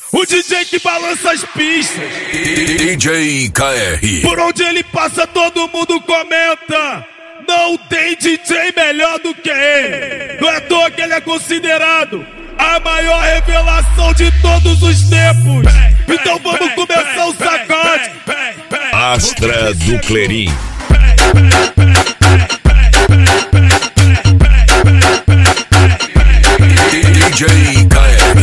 O DJ que balança as pistas. DJ KR. Por onde ele passa todo mundo comenta. Não tem DJ melhor do que ele. Não é à toa que ele é considerado a maior revelação de todos os tempos. Então vamos começar o sacode. Astra do Clerim. DJ KR.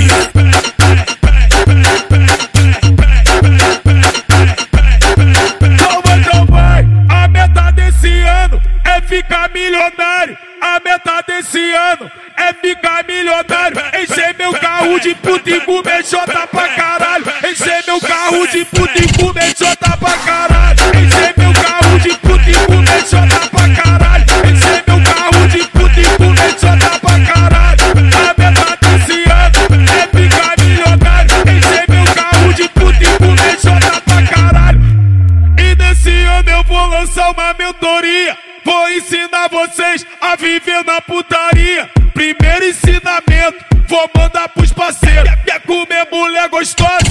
Então vai, a meta desse ano é ficar milionário. A meta desse ano é ficar milionário. Encher meu carro de puta e comer jota pra caralho. Encher meu carro de puta e comer jota pra caralho. Encher meu carro de puta e comer jota pra caralho. Encher meu carro de puta e comer jota pra caralho. A meta desse ano é ficar milionário. Encher meu carro de puta e comer jota pra caralho. E nesse ano eu vou lançar uma mentoria. Vou ensinar vocês a viver na putaria. Primeiro ensinamento, vou mandar pros parceiros. Quer comer mulher gostosa?